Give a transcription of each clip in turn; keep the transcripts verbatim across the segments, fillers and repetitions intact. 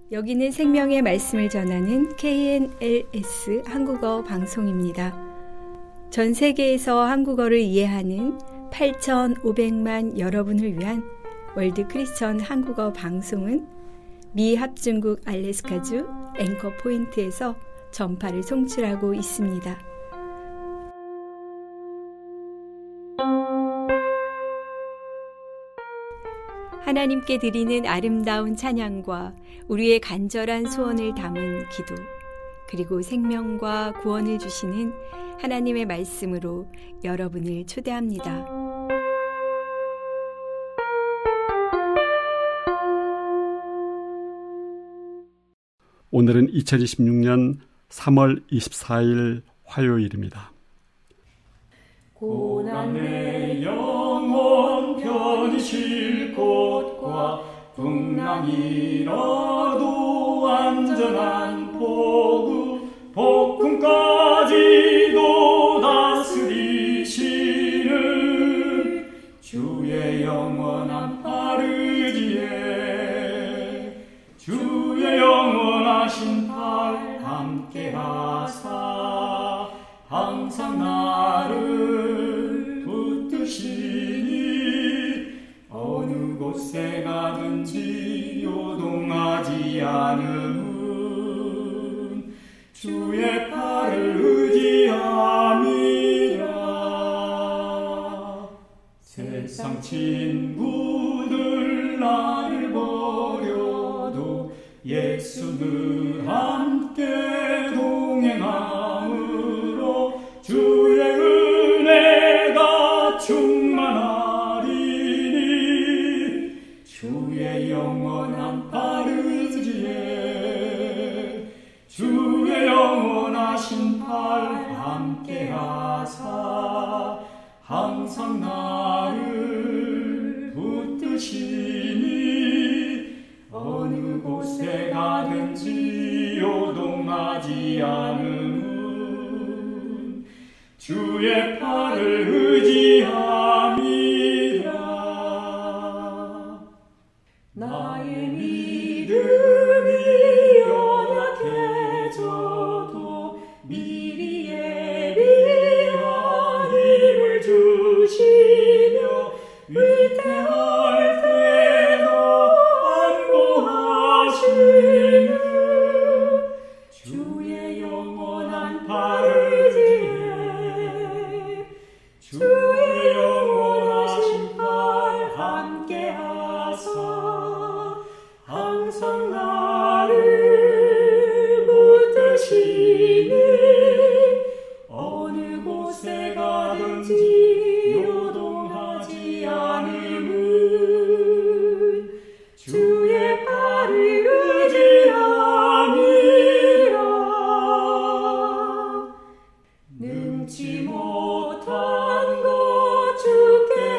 여기는 생명의 말씀을 전하는 케이엔엘에스 한국어 방송입니다. 전 세계에서 한국어를 이해하는 팔천오백만 여러분을 위한 월드 크리스천 한국어 방송은 미 합중국 알래스카주 앵커 포인트에서 전파를 송출하고 있습니다. 하나님께 드리는 아름다운 찬양과 우리의 간절한 소원을 담은 기도, 그리고 생명과 구원을 주시는 하나님의 말씀으로 여러분을 초대합니다. 오늘은 이천이십육 년 삼월 이십사일 화요일입니다. 고난 내 영혼 편히 쉴 곳과 풍랑이라도 안전한 포구, 폭풍까지도 다스리시는 주의 영원한 팔 의지에 주의 영원하신 팔 함께하사 항상 나를 붙드시니 어느 곳에 가든지 요동하지 않음 주의 팔을 의지함이라. 세상 친구들 나를 버려도 예수 늘 함께 동행함으로 주의 은혜가 충만하리니 주의 영원한 팔 의지에 주의 영원하신 팔 함께하사 항상 나를 붙드시니 어느 곳에 가든지 요동하지 않음 주의 팔을 의지함이라. 나의 믿음이 연약해져도 미리 예비한 힘을 주시며 위태할 때도 안보하시는 주의 영원한 팔 의지에 주의 영원하신 팔 함께하사 항상 나를 붙드시니 어느 곳에 가든지 요동하지 않음은 주의 팔을 의지함이라. 능치 못한 것 주께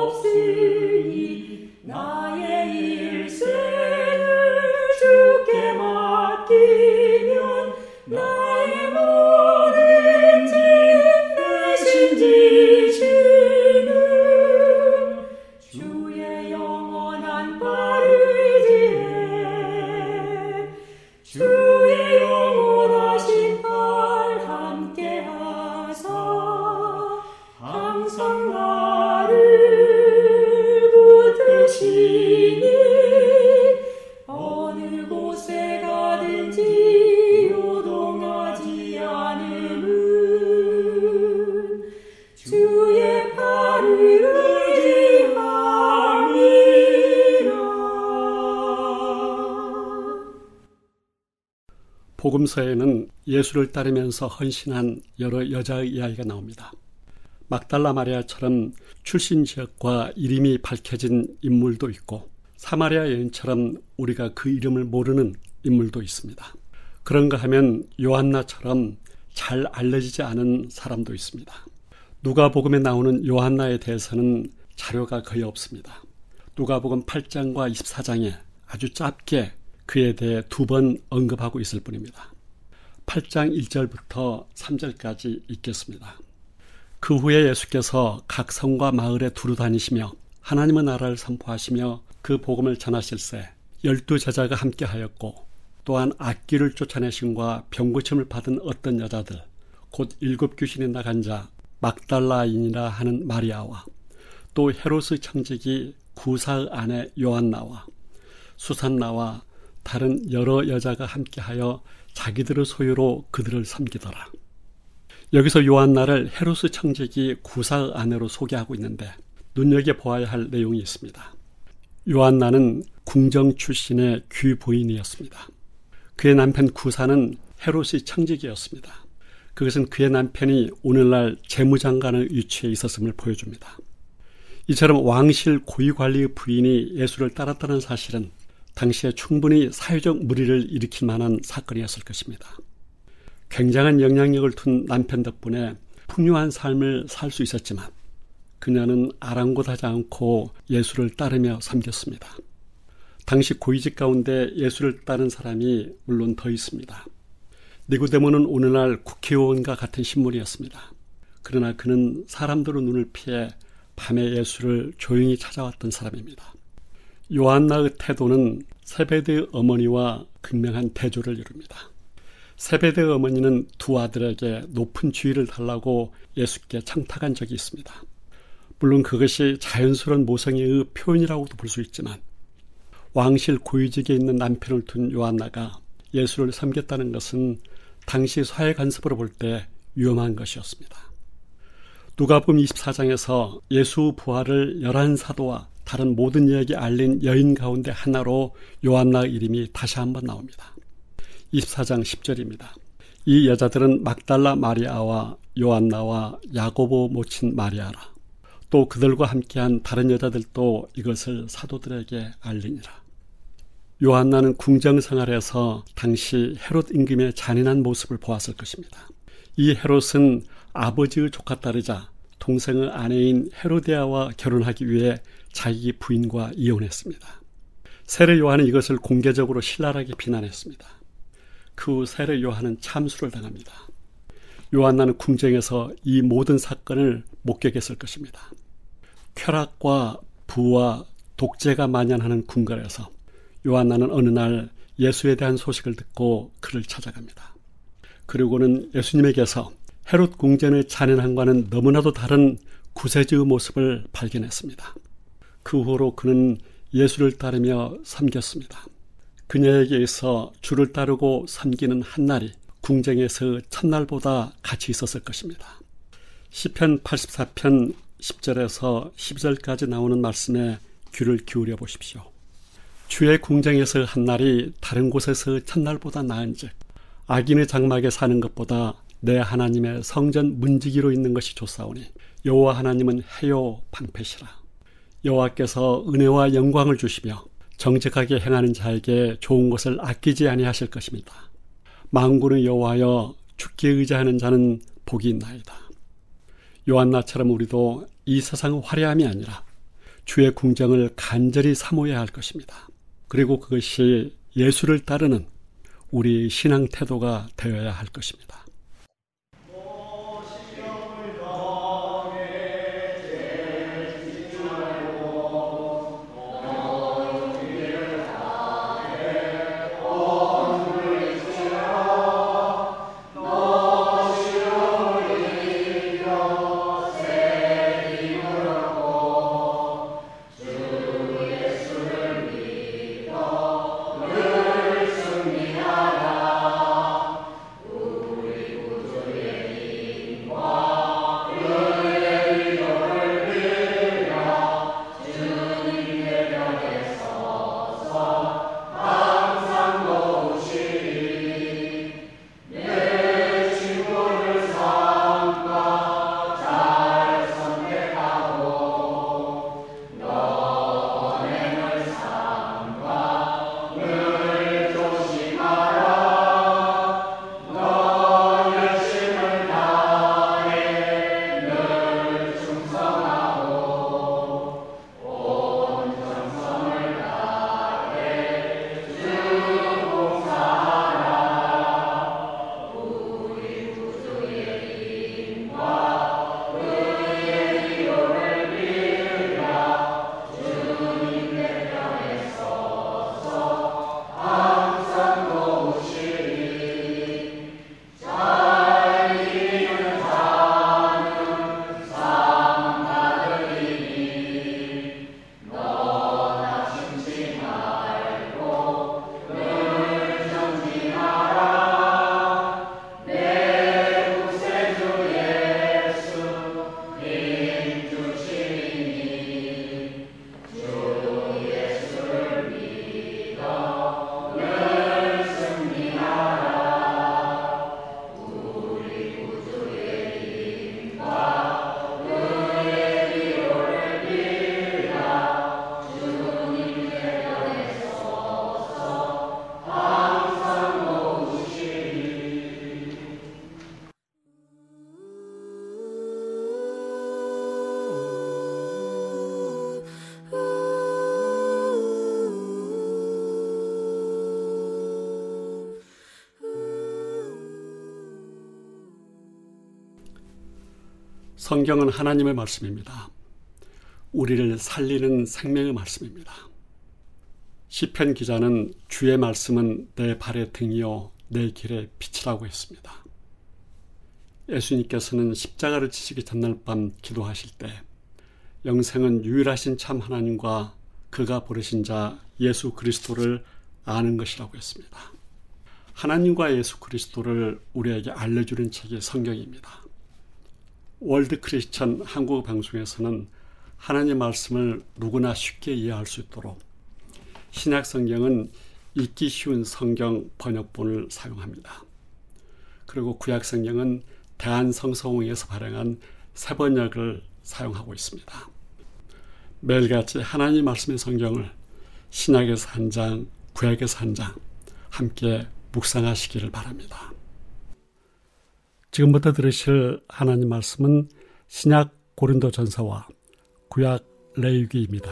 없으니 나의 일생을 주께 맡기면 나의 모든 짐 대신 지시는 주의 영원한 팔 의지에 주의 영원하신 팔 함께하사 항상 나를 붙드시니 어느 곳에 가든지 요동하지 않음은 주의 팔을 의지함이라. 복음서에는 예수를 따르면서 헌신한 여러 여자의 이야기가 나옵니다. 막달라 마리아처럼 출신 지역과 이름이 밝혀진 인물도 있고 사마리아 여인처럼 우리가 그 이름을 모르는 인물도 있습니다. 그런가 하면 요한나처럼 잘 알려지지 않은 사람도 있습니다. 누가복음에 나오는 요한나에 대해서는 자료가 거의 없습니다. 누가복음 팔 장과 이십사 장에 아주 짧게 그에 대해 두 번 언급하고 있을 뿐입니다. 팔 장 일 절부터 삼 절까지 읽겠습니다. 그 후에 예수께서 각 성과 마을에 두루 다니시며 하나님의 나라를 선포하시며 그 복음을 전하실세 열두 제자가 함께하였고 또한 악귀를 쫓아내심과 병고침을 받은 어떤 여자들, 곧 일곱 귀신이 나간 자 막달라인이라 하는 마리아와 또 헤롯의 청지기 구사의 아내 요한나와 수산나와 다른 여러 여자가 함께하여 자기들의 소유로 그들을 섬기더라. 여기서 요한나를 헤롯의 청지기 구사의 아내로 소개하고 있는데 눈여겨보아야 할 내용이 있습니다. 요한나는 궁정 출신의 귀부인이었습니다. 그의 남편 구사는 헤롯의 청지기였습니다. 그것은 그의 남편이 오늘날 재무장관의 위치에 있었음을 보여줍니다. 이처럼 왕실 고위관리의 부인이 예수를 따랐다는 사실은 당시에 충분히 사회적 물의를 일으킬 만한 사건이었을 것입니다. 굉장한 영향력을 둔 남편 덕분에 풍요한 삶을 살 수 있었지만 그녀는 아랑곳하지 않고 예수를 따르며 섬겼습니다. 당시 고위직 가운데 예수를 따른 사람이 물론 더 있습니다. 니고데모는 오늘날 국회의원과 같은 신분이었습니다. 그러나 그는 사람들의 눈을 피해 밤에 예수를 조용히 찾아왔던 사람입니다. 요한나의 태도는 세베대의 어머니와 극명한 대조를 이룹니다. 세베대의 어머니는 두 아들에게 높은 지위를 달라고 예수께 청탁한 적이 있습니다. 물론 그것이 자연스러운 모성애의 표현이라고도 볼 수 있지만 왕실 고위직에 있는 남편을 둔 요한나가 예수를 섬겼다는 것은 당시 사회 간섭으로 볼 때 위험한 것이었습니다. 누가복음 이십사 장에서 예수 부활을 열한 사도와 다른 모든 이에게 알린 여인 가운데 하나로 요한나의 이름이 다시 한번 나옵니다. 이십사 장 십 절입니다. 이 여자들은 막달라 마리아와 요한나와 야고보 모친 마리아라. 또 그들과 함께한 다른 여자들도 이것을 사도들에게 알리니라. 요한나는 궁정생활에서 당시 헤롯 임금의 잔인한 모습을 보았을 것입니다. 이 헤롯은 아버지의 조카딸이자 동생의 아내인 헤로데아와 결혼하기 위해 자기 부인과 이혼했습니다. 세례 요한은 이것을 공개적으로 신랄하게 비난했습니다. 그 후 세례 요한은 참수를 당합니다. 요한나는 궁정에서 이 모든 사건을 목격했을 것입니다. 쾌락과 부와 독재가 만연하는 궁궐에서 요한나는 어느 날 예수에 대한 소식을 듣고 그를 찾아갑니다. 그리고는 예수님에게서 헤롯 궁전의 잔인함과는 너무나도 다른 구세주의 모습을 발견했습니다. 그 후로 그는 예수를 따르며 섬겼습니다. 그녀에게 있어 주를 따르고 섬기는 한날이 궁정에서 첫날보다 같이 있었을 것입니다. 시편 팔십사 편 십 절에서 십이 절까지 나오는 말씀에 귀를 기울여 보십시오. 주의 궁정에서 한날이 다른 곳에서 첫날보다 나은즉 악인의 장막에 사는 것보다 내 하나님의 성전 문지기로 있는 것이 좋사오니 여호와 하나님은 해요 방패시라. 여호와께서 은혜와 영광을 주시며 정직하게 행하는 자에게 좋은 것을 아끼지 아니하실 것입니다. 만군의 여호와여 주께 의지하는 자는 복이 있나이다. 요한나처럼 우리도 이 세상의 화려함이 아니라 주의 궁정을 간절히 사모해야 할 것입니다. 그리고 그것이 예수를 따르는 우리의 신앙 태도가 되어야 할 것입니다. 우리 성경은 하나님의 말씀입니다. 우리를 살리는 생명의 말씀입니다. 시편 기자는 주의 말씀은 내 발의 등이요 내 길의 빛이라고 했습니다. 예수님께서는 십자가를 지시기 전날 밤 기도하실 때 영생은 유일하신 참 하나님과 그가 부르신 자 예수 그리스도를 아는 것이라고 했습니다. 하나님과 예수 그리스도를 우리에게 알려주는 책이 성경입니다. 월드 크리스천 한국 방송에서는 하나님 말씀을 누구나 쉽게 이해할 수 있도록 신약 성경은 읽기 쉬운 성경 번역본을 사용합니다. 그리고 구약 성경은 대한성서공회에서 발행한 새 번역을 사용하고 있습니다. 매일같이 하나님 말씀의 성경을 신약에서 한 장, 구약에서 한 장 함께 묵상하시기를 바랍니다. 지금부터 들으실 하나님 말씀은 신약 고린도전서와 구약 레위기입니다.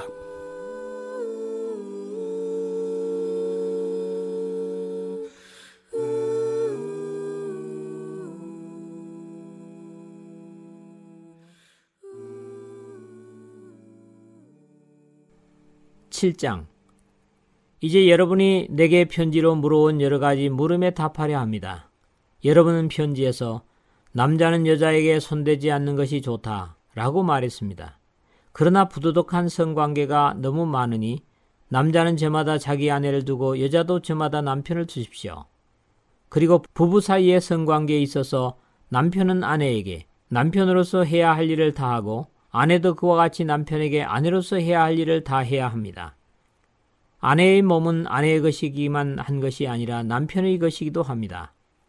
칠 장. 이제 여러분이 내게 편지로 물어온 여러 가지 물음에 답하려 합니다. 여러분은 편지에서 남자는 여자에게 손대지 않는 것이 좋다 라고 말했습니다. 그러나 부도덕한 성관계가 너무 많으니 남자는 저마다 자기 아내를 두고 여자도 저마다 남편을 두십시오. 그리고 부부 사이의 성관계에 있어서 남편은 아내에게 남편으로서 해야 할 일을 다하고 아내도 그와 같이 남편에게 아내로서 해야 할 일을 다 해야 합니다. 아내의 몸은 아내의 것이기만 한 것이 아니라 남편의 것이기도 합니다.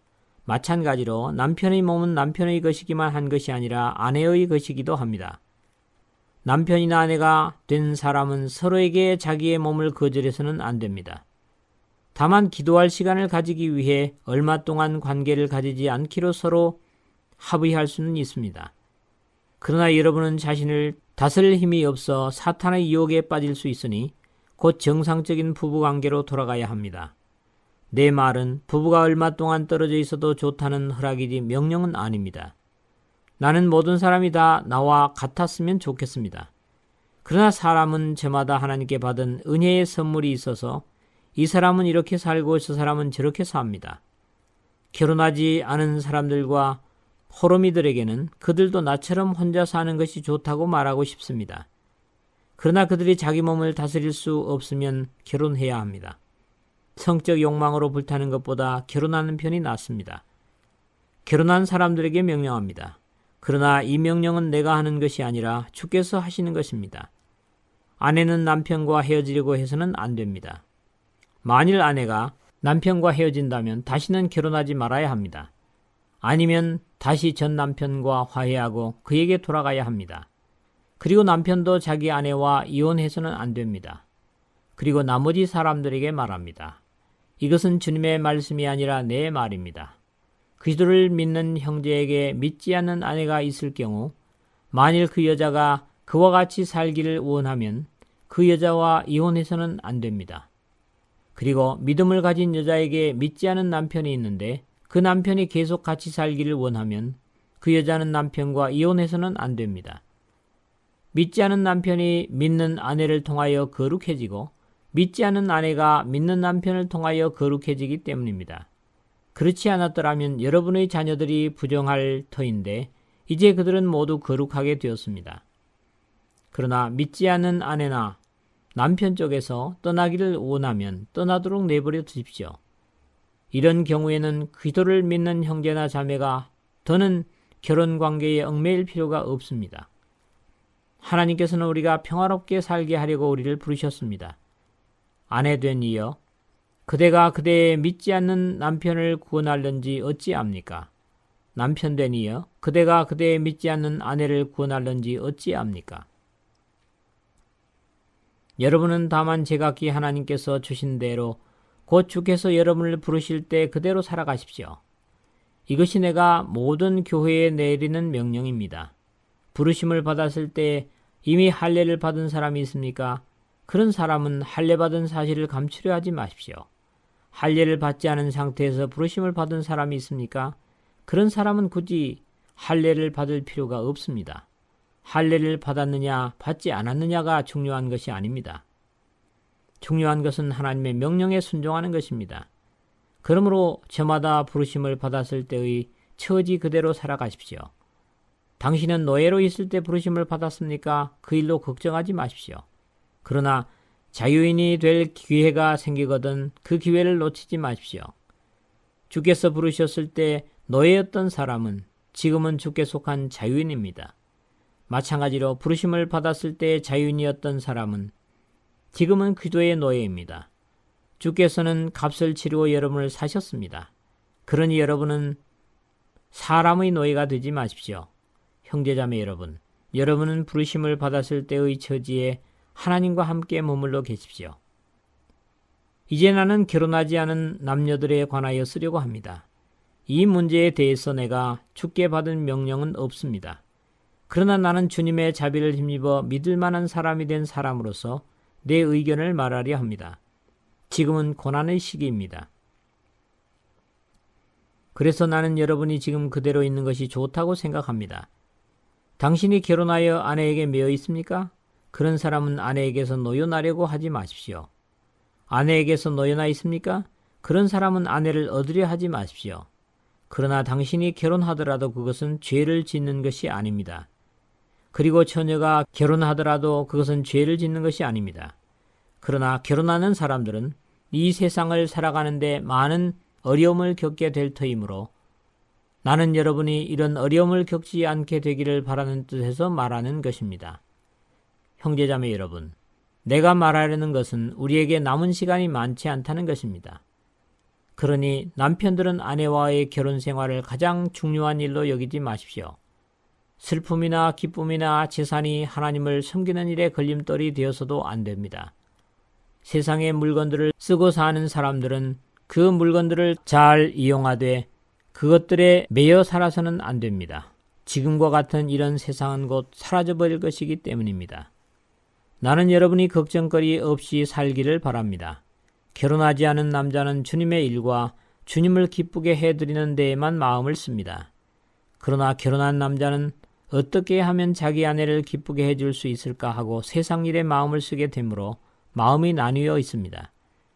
마찬가지로 남편의 몸은 남편의 것이기만 한 것이 아니라 아내의 것이기도 합니다. 남편이나 아내가 된 사람은 서로에게 자기의 몸을 거절해서는 안 됩니다. 다만 기도할 시간을 가지기 위해 얼마 동안 관계를 가지지 않기로 서로 합의할 수는 있습니다. 그러나 여러분은 자신을 다스릴 힘이 없어 사탄의 유혹에 빠질 수 있으니 곧 정상적인 부부관계로 돌아가야 합니다. 내 말은 부부가 얼마 동안 떨어져 있어도 좋다는 허락이지 명령은 아닙니다. 나는 모든 사람이 다 나와 같았으면 좋겠습니다. 그러나 사람은 저마다 하나님께 받은 은혜의 선물이 있어서 이 사람은 이렇게 살고 저 사람은 저렇게 삽니다. 결혼하지 않은 사람들과 호르미들에게는 그들도 나처럼 혼자 사는 것이 좋다고 말하고 싶습니다. 그러나 그들이 자기 몸을 다스릴 수 없으면 결혼해야 합니다. 성적 욕망으로 불타는 것보다 결혼하는 편이 낫습니다. 결혼한 사람들에게 명령합니다. 그러나 이 명령은 내가 하는 것이 아니라 주께서 하시는 것입니다. 아내는 남편과 헤어지려고 해서는 안 됩니다. 만일 아내가 남편과 헤어진다면 다시는 결혼하지 말아야 합니다. 아니면 다시 전 남편과 화해하고 그에게 돌아가야 합니다. 그리고 남편도 자기 아내와 이혼해서는 안 됩니다. 그리고 나머지 사람들에게 말합니다. 이것은 주님의 말씀이 아니라 내 말입니다. 그리스도를 믿는 형제에게 믿지 않는 아내가 있을 경우 만일 그 여자가 그와 같이 살기를 원하면 그 여자와 이혼해서는 안 됩니다. 그리고 믿음을 가진 여자에게 믿지 않은 남편이 있는데 그 남편이 계속 같이 살기를 원하면 그 여자는 남편과 이혼해서는 안 됩니다. 믿지 않은 남편이 믿는 아내를 통하여 거룩해지고 믿지 않은 아내가 믿는 남편을 통하여 거룩해지기 때문입니다. 그렇지 않았더라면 여러분의 자녀들이 부정할 터인데 이제 그들은 모두 거룩하게 되었습니다. 그러나 믿지 않는 아내나 남편 쪽에서 떠나기를 원하면 떠나도록 내버려 두십시오. 이런 경우에는 그리스도를 믿는 형제나 자매가 더는 결혼관계에 얽매일 필요가 없습니다. 하나님께서는 우리가 평화롭게 살게 하려고 우리를 부르셨습니다. 아내 된 이여, 그대가 그대의 믿지 않는 남편을 구원하려는지 어찌압니까? 남편 된 이여, 그대가 그대의 믿지 않는 아내를 구원하려는지 어찌압니까? 여러분은 다만 제각기 하나님께서 주신 대로 곧 주께서 여러분을 부르실 때 그대로 살아가십시오. 이것이 내가 모든 교회에 내리는 명령입니다. 부르심을 받았을 때 이미 할례를 받은 사람이 있습니까? 그런 사람은 할례 받은 사실을 감추려 하지 마십시오. 할례를 받지 않은 상태에서 부르심을 받은 사람이 있습니까? 그런 사람은 굳이 할례를 받을 필요가 없습니다. 할례를 받았느냐 받지 않았느냐가 중요한 것이 아닙니다. 중요한 것은 하나님의 명령에 순종하는 것입니다. 그러므로 저마다 부르심을 받았을 때의 처지 그대로 살아가십시오. 당신은 노예로 있을 때 부르심을 받았습니까? 그 일로 걱정하지 마십시오. 그러나 자유인이 될 기회가 생기거든 그 기회를 놓치지 마십시오. 주께서 부르셨을 때 노예였던 사람은 지금은 주께 속한 자유인입니다. 마찬가지로 부르심을 받았을 때 자유인이었던 사람은 지금은 그리스도의 노예입니다. 주께서는 값을 치르고 여러분을 사셨습니다. 그러니 여러분은 사람의 노예가 되지 마십시오. 형제자매 여러분, 여러분은 부르심을 받았을 때의 처지에 하나님과 함께 머물러 계십시오. 이제 나는 결혼하지 않은 남녀들에 관하여 쓰려고 합니다. 이 문제에 대해서 내가 주께 받은 명령은 없습니다. 그러나 나는 주님의 자비를 힘입어 믿을 만한 사람이 된 사람으로서 내 의견을 말하려 합니다. 지금은 고난의 시기입니다. 그래서 나는 여러분이 지금 그대로 있는 것이 좋다고 생각합니다. 당신이 결혼하여 아내에게 매여 있습니까? 그런 사람은 아내에게서 노여나려고 하지 마십시오. 아내에게서 노여나 있습니까? 그런 사람은 아내를 얻으려 하지 마십시오. 그러나 당신이 결혼하더라도 그것은 죄를 짓는 것이 아닙니다. 그리고 처녀가 결혼하더라도 그것은 죄를 짓는 것이 아닙니다. 그러나 결혼하는 사람들은 이 세상을 살아가는데 많은 어려움을 겪게 될 터이므로 나는 여러분이 이런 어려움을 겪지 않게 되기를 바라는 뜻에서 말하는 것입니다. 형제자매 여러분, 내가 말하려는 것은 우리에게 남은 시간이 많지 않다는 것입니다. 그러니 남편들은 아내와의 결혼 생활을 가장 중요한 일로 여기지 마십시오. 슬픔이나 기쁨이나 재산이 하나님을 섬기는 일에 걸림돌이 되어서도 안 됩니다. 세상의 물건들을 쓰고 사는 사람들은 그 물건들을 잘 이용하되 그것들에 매여 살아서는 안 됩니다. 지금과 같은 이런 세상은 곧 사라져버릴 것이기 때문입니다. 나는 여러분이 걱정거리 없이 살기를 바랍니다. 결혼하지 않은 남자는 주님의 일과 주님을 기쁘게 해드리는 데에만 마음을 씁니다. 그러나 결혼한 남자는 어떻게 하면 자기 아내를 기쁘게 해줄 수 있을까 하고 세상 일에 마음을 쓰게 되므로 마음이 나뉘어 있습니다.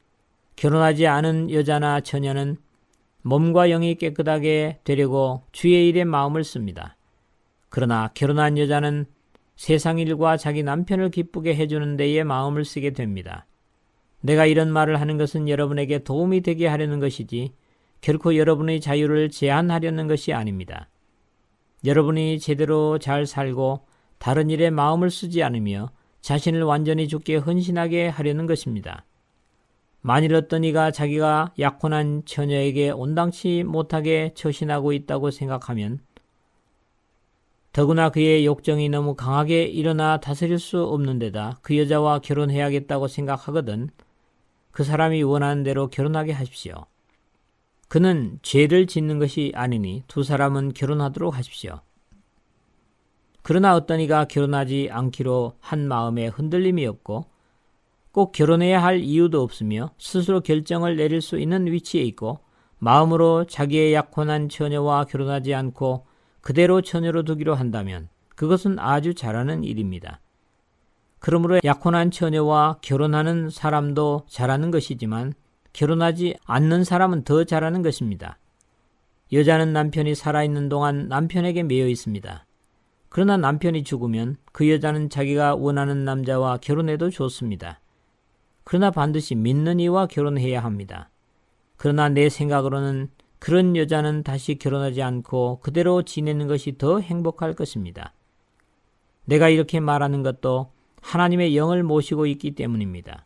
결혼하지 않은 여자나 처녀는 몸과 영이 깨끗하게 되려고 주의 일에 마음을 씁니다. 그러나 결혼한 여자는 세상 일과 자기 남편을 기쁘게 해주는 데에 마음을 쓰게 됩니다. 내가 이런 말을 하는 것은 여러분에게 도움이 되게 하려는 것이지 결코 여러분의 자유를 제한하려는 것이 아닙니다. 여러분이 제대로 잘 살고 다른 일에 마음을 쓰지 않으며 자신을 완전히 주께 헌신하게 하려는 것입니다. 만일 어떤 이가 자기가 약혼한 처녀에게 온당치 못하게 처신하고 있다고 생각하면 더구나 그의 욕정이 너무 강하게 일어나 다스릴 수 없는 데다 그 여자와 결혼해야겠다고 생각하거든 그 사람이 원하는 대로 결혼하게 하십시오. 그는 죄를 짓는 것이 아니니 두 사람은 결혼하도록 하십시오. 그러나 어떤 이가 결혼하지 않기로 한 마음에 흔들림이 없고 꼭 결혼해야 할 이유도 없으며 스스로 결정을 내릴 수 있는 위치에 있고 마음으로 자기의 약혼한 처녀와 결혼하지 않고 그대로 처녀로 두기로 한다면 그것은 아주 잘하는 일입니다. 그러므로 약혼한 처녀와 결혼하는 사람도 잘하는 것이지만 결혼하지 않는 사람은 더 잘하는 것입니다. 여자는 남편이 살아있는 동안 남편에게 매여 있습니다. 그러나 남편이 죽으면 그 여자는 자기가 원하는 남자와 결혼해도 좋습니다. 그러나 반드시 믿는 이와 결혼해야 합니다. 그러나 내 생각으로는 그런 여자는 다시 결혼하지 않고 그대로 지내는 것이 더 행복할 것입니다. 내가 이렇게 말하는 것도 하나님의 영을 모시고 있기 때문입니다.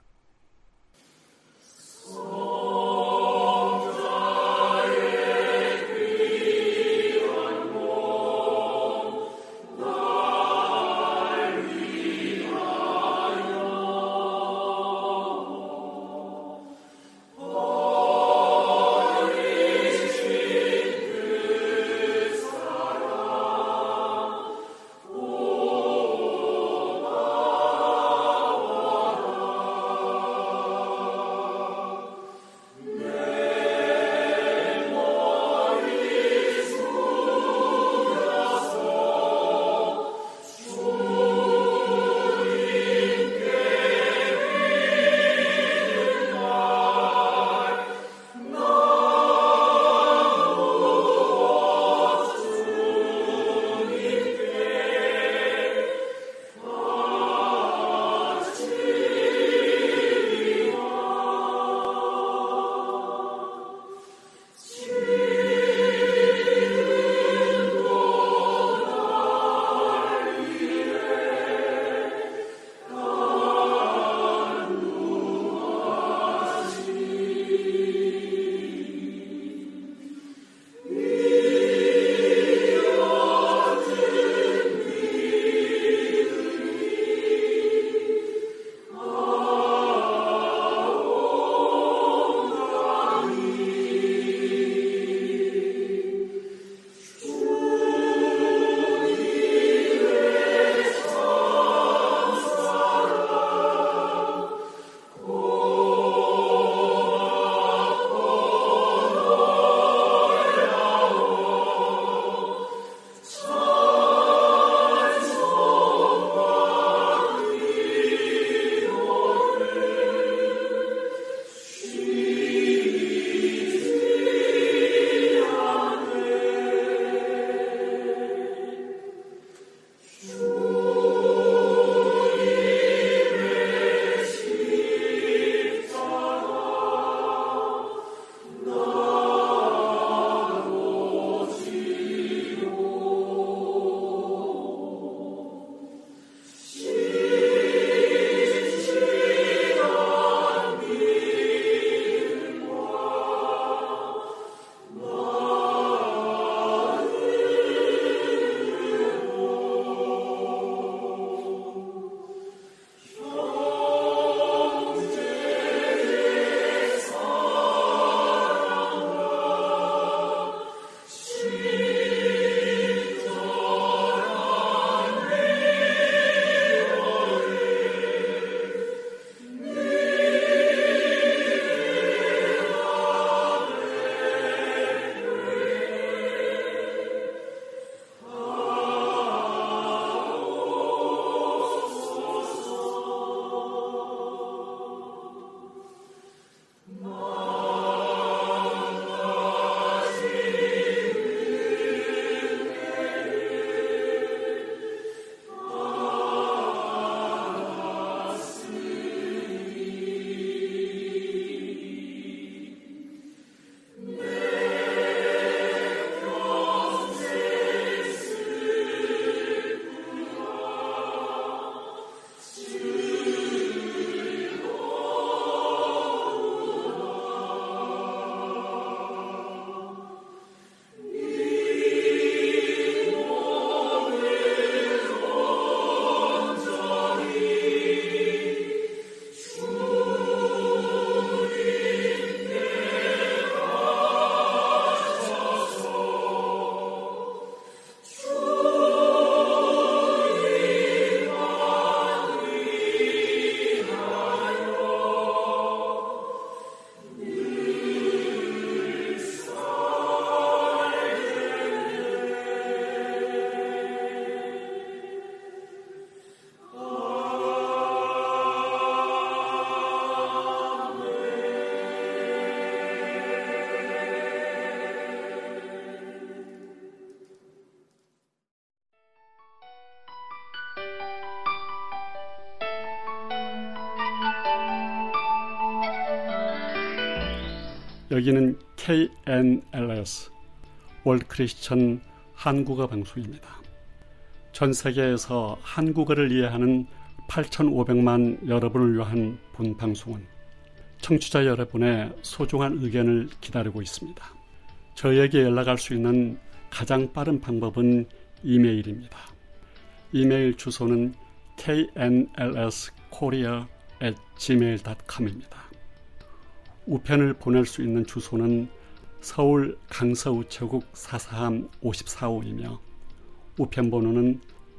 여기는 케이 엔 엘 에스 월드 크리스천 한국어 방송입니다. 전 세계에서 한국어를 이해하는 팔천오백만 여러분을 위한 본 방송은 청취자 여러분의 소중한 의견을 기다리고 있습니다. 저에게 연락할 수 있는 가장 빠른 방법은 이메일입니다. 이메일 주소는 케이 엔 엘 에스 코리아 앳 지메일 닷 컴입니다. 우편을 보낼 수 있는 주소는 서울 강서우체국 사사함 오십사호이며 우편 번호는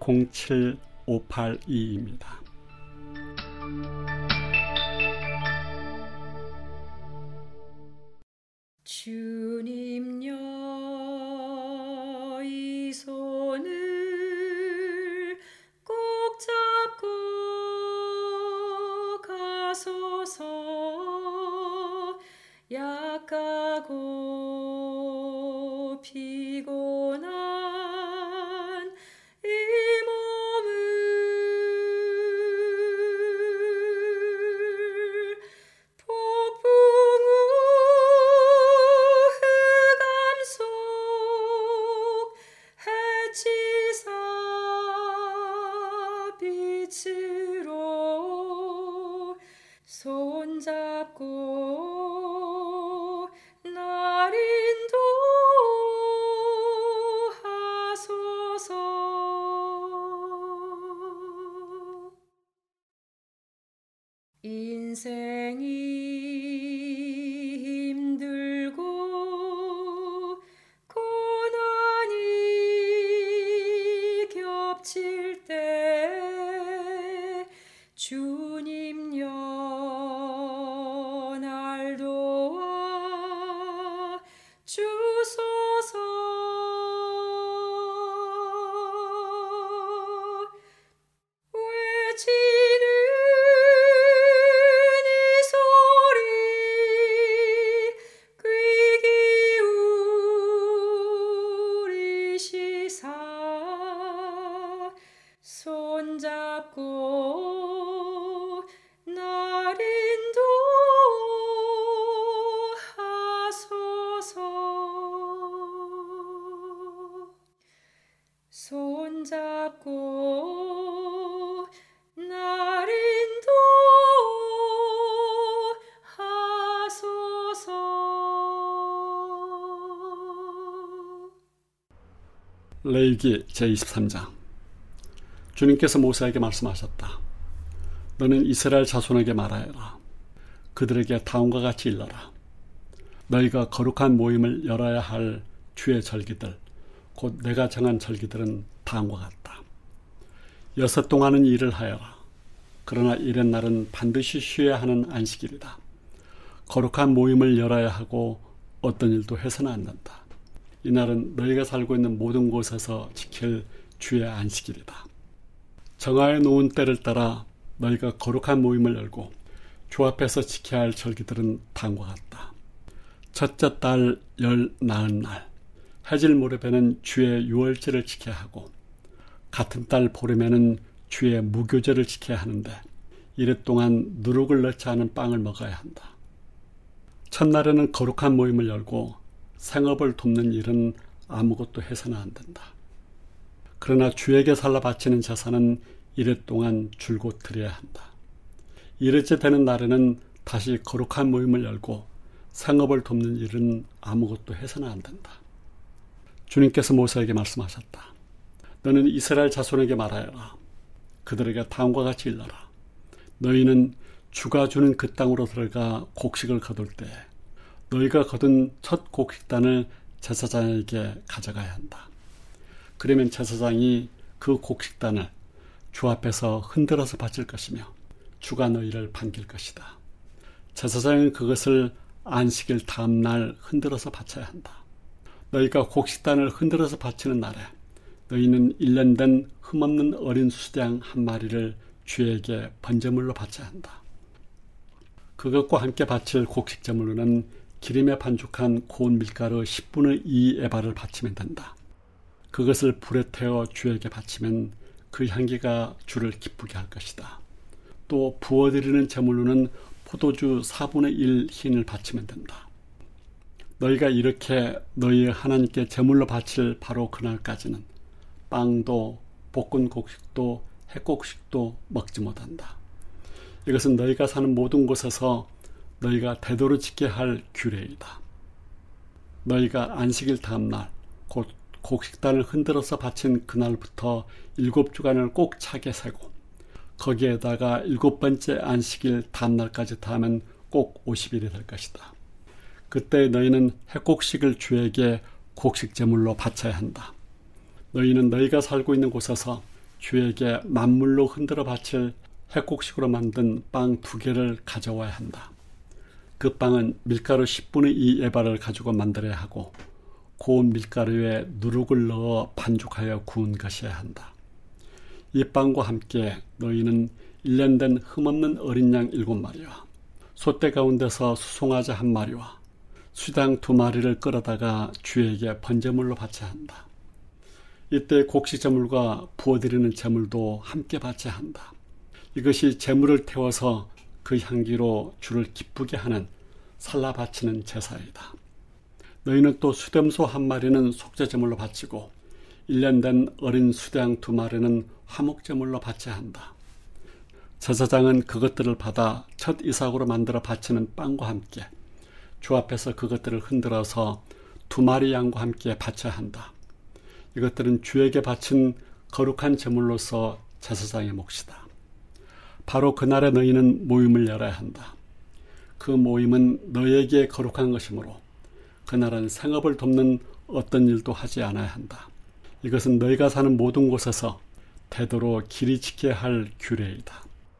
공칠오팔이입니다. 주님여 이 손을 꼭 잡고 가소서. 약하고 피곤한 이 몸을 폭풍우 흑암 속 해치사 빛으로 손잡고 인생이 힘들고 고난이 겹칠 때 주님여 날 도와 주소서. 외치는 손잡고 날 인도하소서. 손잡고 날 인도하소서. 레위기 제이십삼 장. 주님께서 모세에게 말씀하셨다. 너는 이스라엘 자손에게 말하여라. 그들에게 다음과 같이 일러라. 너희가 거룩한 모임을 열어야 할 주의 절기들, 곧 내가 정한 절기들은 다음과 같다. 여섯 동안은 일을 하여라. 그러나 일의 날은 반드시 쉬어야 하는 안식일이다. 거룩한 모임을 열어야 하고 어떤 일도 해서는 안 된다. 이날은 너희가 살고 있는 모든 곳에서 지킬 주의 안식일이다. 정하여 놓은 때를 따라 너희가 거룩한 모임을 열고 주 앞에서 지켜야 할 절기들은 다음과 같다. 첫째 달 열 나흔 날 해질 무렵에는 주의 유월절을 지켜야 하고 같은 달 보름에는 주의 무교절을 지켜야 하는데 이래 동안 누룩을 넣지 않은 빵을 먹어야 한다. 첫날에는 거룩한 모임을 열고 생업을 돕는 일은 아무것도 해서는 안 된다. 그러나 주에게 살라 바치는 제사는 이래 동안 줄곧 드려야 한다. 이래째 되는 날에는 다시 거룩한 모임을 열고 생업을 돕는 일은 아무것도 해서는 안 된다. 주님께서 모세에게 말씀하셨다. 너는 이스라엘 자손에게 말하여라. 그들에게 다음과 같이 일러라. 너희는 주가 주는 그 땅으로 들어가 곡식을 거둘 때 너희가 거둔 첫 곡식단을 제사장에게 가져가야 한다. 그러면 제사장이 그 곡식단을 주 앞에서 흔들어서 바칠 것이며 주가 너희를 반길 것이다. 제사장은 그것을 안식일 다음 날 흔들어서 바쳐야 한다. 너희가 곡식단을 흔들어서 바치는 날에 너희는 일 년 된 흠없는 어린 수양 한 마리를 주에게 번제물로 바쳐야 한다. 그것과 함께 바칠 곡식제물로는 기름에 반죽한 고운 밀가루 십분의 이 에바를 바치면 된다. 그것을 불에 태워 주에게 바치면 그 향기가 주를 기쁘게 할 것이다. 또 부어드리는 제물로는 포도주 사분의 일 흰을 바치면 된다. 너희가 이렇게 너희 하나님께 제물로 바칠 바로 그날까지는 빵도 볶은 곡식도 핵곡식도 먹지 못한다. 이것은 너희가 사는 모든 곳에서 너희가 되도록 지켜야 할 규례이다. 너희가 안식일 다음날 곧 곡식단을 흔들어서 바친 그날부터 일곱 주간을 꼭 차게 세고 거기에다가 일곱 번째 안식일 다음날까지 더하면 꼭 오십 일이 될 것이다. 그때 너희는 핵곡식을 주에게 곡식제물로 바쳐야 한다. 너희는 너희가 살고 있는 곳에서 주에게 만물로 흔들어 바칠 핵곡식으로 만든 빵 두 개를 가져와야 한다. 그 빵은 밀가루 십분의 이 에바를 가지고 만들어야 하고 고운 밀가루에 누룩을 넣어 반죽하여 구운 것이어야 한다. 이 빵과 함께 너희는 일 년 된 흠없는 어린 양 일곱 마리와 소떼 가운데서 수송아지 한 마리와 수당 두 마리를 끌어다가 주에게 번제물로 바쳐야 한다. 이때 곡식제물과 부어드리는 제물도 함께 바쳐야 한다. 이것이 제물을 태워서 그 향기로 주를 기쁘게 하는 살라 바치는 제사이다. 너희는 또 수렴소 한 마리는 속죄제물로 바치고 일 년 된 어린 수양 두 마리는 화목제물로 바쳐야 한다. 제사장은 그것들을 받아 첫 이삭으로 만들어 바치는 빵과 함께 주 앞에서 그것들을 흔들어서 두 마리 양과 함께 바쳐야 한다. 이것들은 주에게 바친 거룩한 제물로서 제사장의 몫이다. 바로 그날에 너희는 모임을 열어야 한다. 그 모임은 너희에게 거룩한 것이므로 그날은 생업을 돕는 어떤 일도 하지 않아야 한다. 이것은 너희가 사는 모든 곳에서 되도록 길이 지켜야 할 규례이다.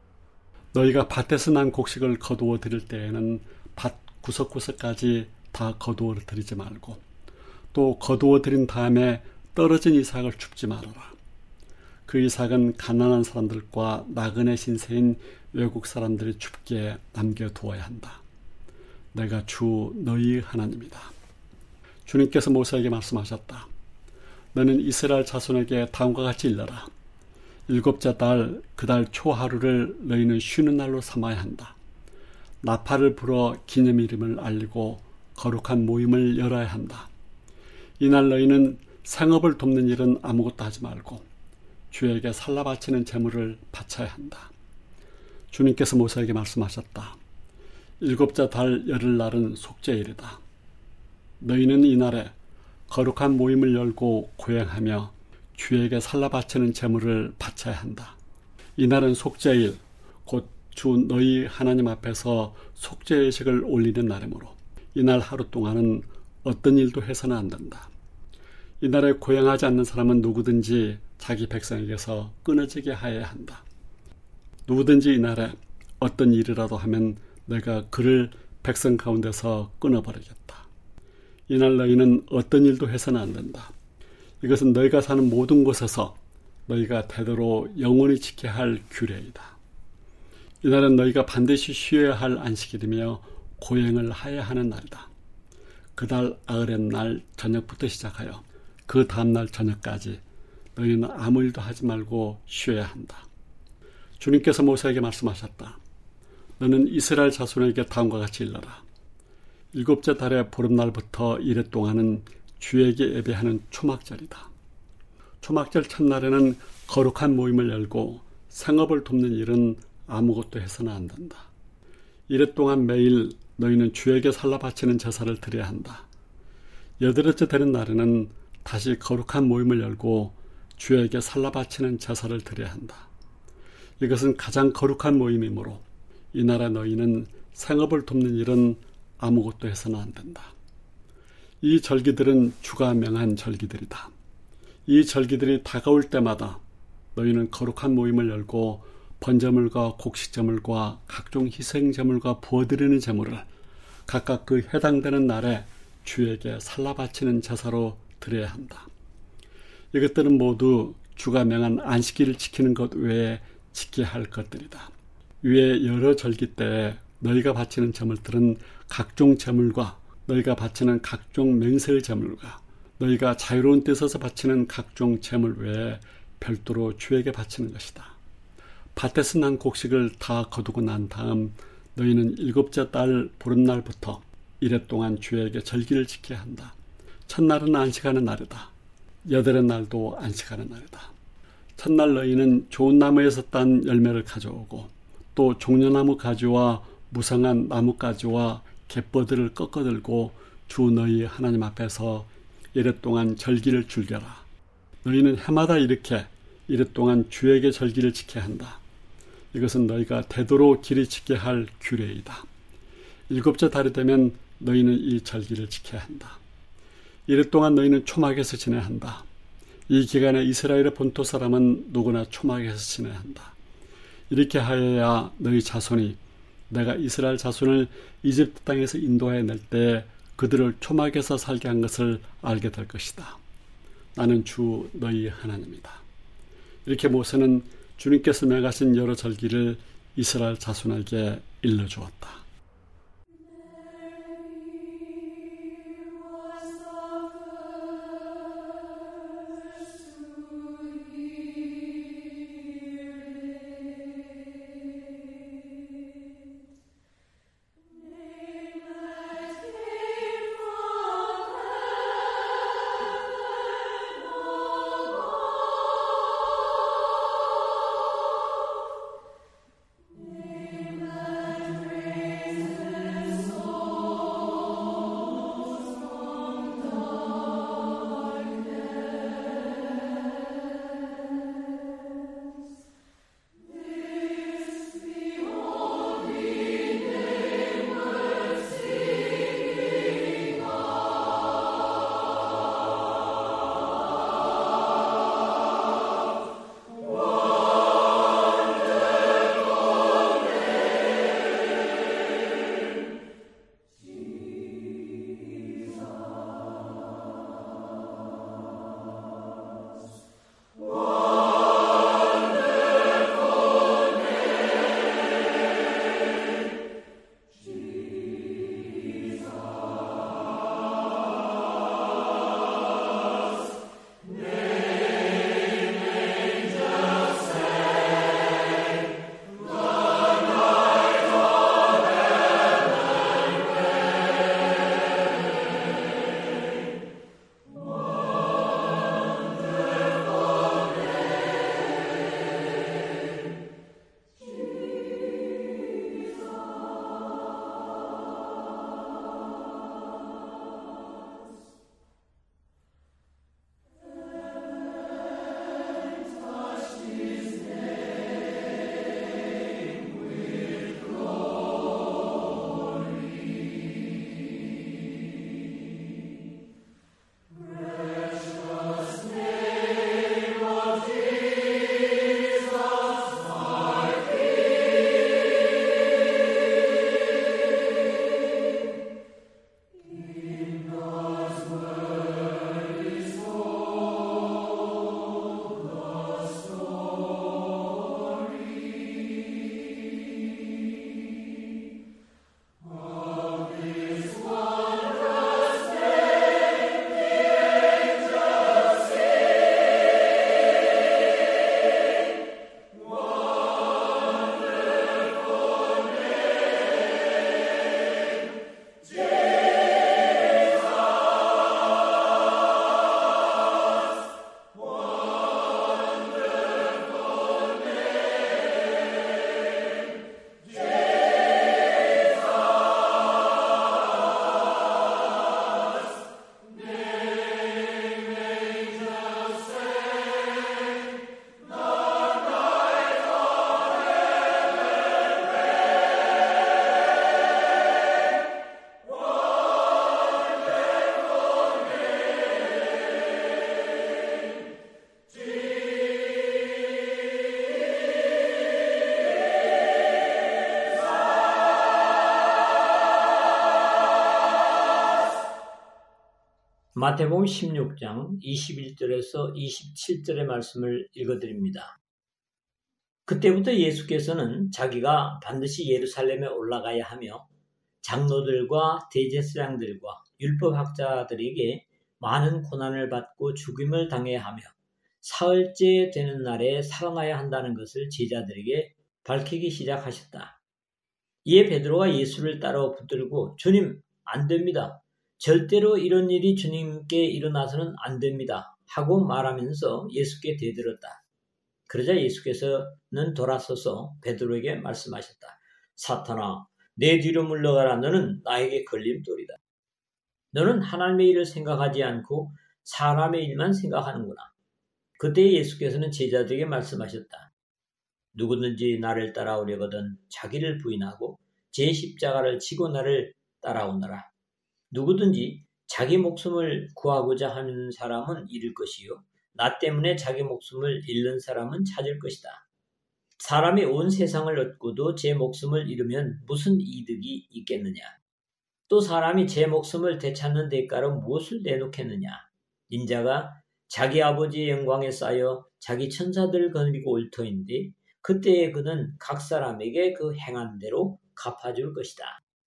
너희가 밭에서 난 곡식을 거두어 드릴 때에는 밭 구석구석까지 다 거두어 드리지 말고 또 거두어 드린 다음에 떨어진 이삭을 줍지 말아라. 그 이삭은 가난한 사람들과 나그네 신세인 외국 사람들이 줍게 남겨두어야 한다. 내가 주 너희 하나님이다. 주님께서 모세에게 말씀하셨다. 너는 이스라엘 자손에게 다음과 같이 일러라. 일곱째 달 그 달 초하루를 너희는 쉬는 날로 삼아야 한다. 나팔을 불어 기념일임을 알리고 거룩한 모임을 열어야 한다. 이날 너희는 생업을 돕는 일은 아무것도 하지 말고 주에게 살라 바치는 제물을 바쳐야 한다. 주님께서 모세에게 말씀하셨다. 일곱째 달 열흘날은 속죄일이다. 너희는 이날에 거룩한 모임을 열고 고행하며 주에게 살라 바치는 제물을 바쳐야 한다. 이날은 속죄일, 곧 주 너희 하나님 앞에서 속죄의식을 올리는 날이므로 이날 하루 동안은 어떤 일도 해서는 안 된다. 이날에 고행하지 않는 사람은 누구든지 자기 백성에게서 끊어지게 하여야 한다. 누구든지 이날에 어떤 일이라도 하면 내가 그를 백성 가운데서 끊어버리겠다. 이날 너희는 어떤 일도 해서는 안 된다. 이것은 너희가 사는 모든 곳에서 너희가 되도록 영원히 지켜야 할 규례이다. 이날은 너희가 반드시 쉬어야 할 안식일이며 고행을 하여야 하는 날이다. 그달 아흐렛날 저녁부터 시작하여 그 다음날 저녁까지 너희는 아무 일도 하지 말고 쉬어야 한다. 주님께서 모세에게 말씀하셨다. 너는 이스라엘 자손에게 다음과 같이 일러라. 일곱째 달의 보름날부터 이래 동안은 주에게 예배하는 초막절이다. 초막절 첫날에는 거룩한 모임을 열고 생업을 돕는 일은 아무것도 해서는 안 된다. 이래 동안 매일 너희는 주에게 살라 바치는 제사를 드려야 한다. 여덟째 되는 날에는 다시 거룩한 모임을 열고 주에게 살라 바치는 제사를 드려야 한다. 이것은 가장 거룩한 모임이므로 이날에 너희는 생업을 돕는 일은 아무것도 해서는 안 된다. 이 절기들은 주가 명한 절기들이다. 이 절기들이 다가올 때마다 너희는 거룩한 모임을 열고 번제물과 곡식제물과 각종 희생제물과 부어드리는 제물을 각각 그 해당되는 날에 주에게 살라 바치는 제사로 드려야 한다. 이것들은 모두 주가 명한 안식일을 지키는 것 외에 지켜야 할 것들이다. 위에 여러 절기 때에 너희가 바치는 제물들은 각종 제물과 너희가 바치는 각종 맹세의 제물과 너희가 자유로운 뜻에서 바치는 각종 제물 외에 별도로 주에게 바치는 것이다. 밭에서 난 곡식을 다 거두고 난 다음 너희는 일곱째 달 보름날부터 이래 동안 주에게 절기를 지켜야 한다. 첫날은 안식하는 날이다. 여덟의 날도 안식하는 날이다. 첫날 너희는 좋은 나무에서 딴 열매를 가져오고 또 종려나무 가지와 무성한 나뭇가지와 갯버들을 꺾어들고 주 너희 하나님 앞에서 이래 동안 절기를 즐겨라. 너희는 해마다 이렇게 이래 동안 주에게 절기를 지켜야 한다. 이것은 너희가 되도록 길이 지켜야 할 규례이다. 일곱째 달이 되면 너희는 이 절기를 지켜야 한다. 이래 동안 너희는 초막에서 지내야 한다. 이 기간에 이스라엘의 본토 사람은 누구나 초막에서 지내야 한다. 이렇게 하여야 너희 자손이 내가 이스라엘 자손을 이집트 땅에서 인도해 낼 때 그들을 초막에서 살게 한 것을 알게 될 것이다. 나는 주 너희 하나님이다. 이렇게 모세는 주님께서 명하신 여러 절기를 이스라엘 자손에게 일러주었다. 마태복음 십육 장 이십일 절에서 이십칠 절의 말씀을 읽어드립니다. 그때부터 예수께서는 자기가 반드시 예루살렘에 올라가야 하며 장로들과 대제사장들과 율법학자들에게 많은 고난을 받고 죽임을 당해야 하며 사흘째 되는 날에 살아나야 한다는 것을 제자들에게 밝히기 시작하셨다. 이에 베드로가 예수를 따라 붙들고 주님, 안 됩니다. 절대로 이런 일이 주님께 일어나서는 안 됩니다. 하고 말하면서 예수께 대들었다. 그러자 예수께서는 돌아서서 베드로에게 말씀하셨다. 사탄아, 내 뒤로 물러가라. 너는 나에게 걸림돌이다. 너는 하나님의 일을 생각하지 않고 사람의 일만 생각하는구나. 그때 예수께서는 제자들에게 말씀하셨다. 누구든지 나를 따라오려거든 자기를 부인하고 제 십자가를 지고 나를 따라오너라. 누구든지 자기 목숨을 구하고자 하는 사람은 잃을 것이요 나 때문에 자기 목숨을 잃는 사람은 찾을 것이다. 사람이 온 세상을 얻고도 제 목숨을 잃으면 무슨 이득이 있겠느냐. 또 사람이 제 목숨을 되찾는 대가로 무엇을 내놓겠느냐. 인자가 자기 아버지의 영광에 쌓여 자기 천사들을 거느리고 올 터인데 그때에 그는 각 사람에게 그 행한 대로 갚아줄 것이다.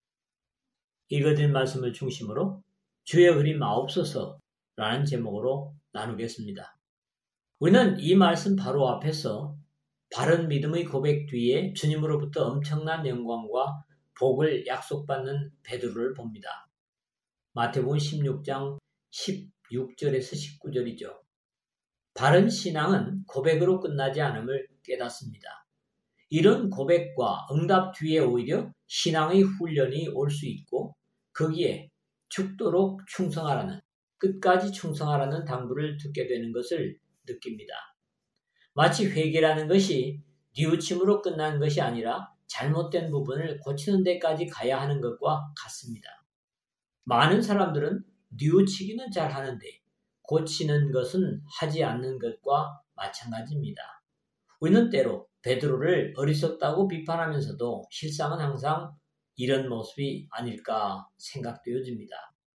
읽어드린 말씀을 중심으로 주의 그리 마옵소서라는 제목으로 나누겠습니다. 우리는 이 말씀 바로 앞에서 바른 믿음의 고백 뒤에 주님으로부터 엄청난 영광과 복을 약속받는 베드로를 봅니다. 마태복음 십육 장 십육 절에서 십구 절이죠. 바른 신앙은 고백으로 끝나지 않음을 깨닫습니다. 이런 고백과 응답 뒤에 오히려 신앙의 훈련이 올 수 있고 거기에 죽도록 충성하라는, 끝까지 충성하라는 당부를 듣게 되는 것을 느낍니다. 마치 회개라는 것이 뉘우침으로 끝나는 것이 아니라 잘못된 부분을 고치는 데까지 가야 하는 것과 같습니다. 많은 사람들은 뉘우치기는 잘 하는데 고치는 것은 하지 않는 것과 마찬가지입니다. 우리는 때로 베드로를 어리석다고 비판하면서도 실상은 항상 이런 모습이 아닐까 생각되어집니다.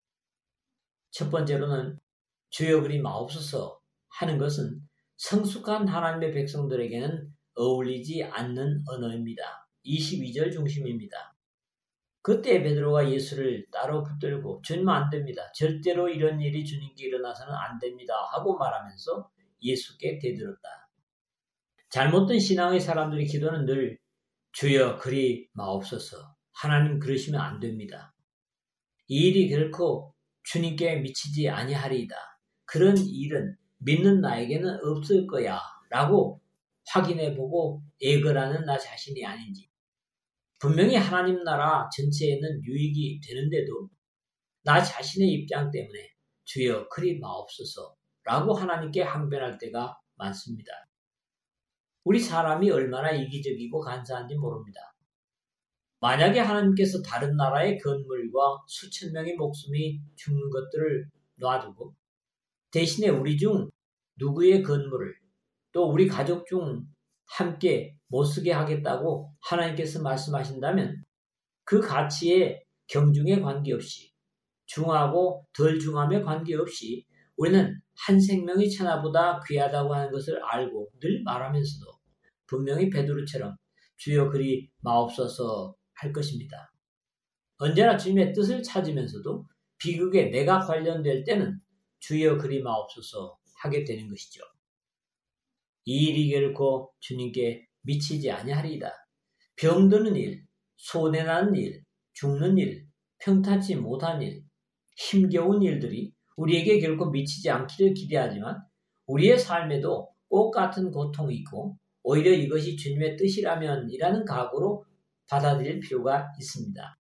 첫 번째로는 주여 그리 마옵소서 하는 것은 성숙한 하나님의 백성들에게는 어울리지 않는 언어입니다. 이십이 절 중심입니다. 그때 베드로가 예수를 따로 붙들고 주님 안 됩니다. 절대로 이런 일이 주님께 일어나서는 안 됩니다. 하고 말하면서 예수께 대들었다. 잘못된 신앙의 사람들의 기도는 늘 주여 그리 마옵소서. 하나님 그러시면 안 됩니다. 이 일이 결코 주님께 미치지 아니하리이다. 그런 일은 믿는 나에게는 없을 거야 라고 확인해보고 애걸하는 나 자신이 아닌지, 분명히 하나님 나라 전체에는 유익이 되는데도 나 자신의 입장 때문에 주여 그리 마옵소서 라고 하나님께 항변할 때가 많습니다. 우리 사람이 얼마나 이기적이고 간사한지 모릅니다. 만약에 하나님께서 다른 나라의 건물과 수천 명의 목숨이 죽는 것들을 놔두고 대신에 우리 중 누구의 건물을 또 우리 가족 중 함께 못쓰게 하겠다고 하나님께서 말씀하신다면 그 가치에 경중에 관계없이 중하고 덜 중함에 관계없이 우리는 한 생명이 천하보다 귀하다고 하는 것을 알고 늘 말하면서도 분명히 베드로처럼 주여 그리 마옵소서 할 것입니다. 언제나 주님의 뜻을 찾으면서도 비극에 내가 관련될 때는 주여 그리 마옵소서 하게 되는 것이죠. 이 일이 결코 주님께 미치지 아니하리이다. 병드는 일, 손해나는 일, 죽는 일, 평탄치 못한 일, 힘겨운 일들이 우리에게 결코 미치지 않기를 기대하지만 우리의 삶에도 꼭 같은 고통이 있고 오히려 이것이 주님의 뜻이라면 이라는 각오로 받아들일 필요가 있습니다.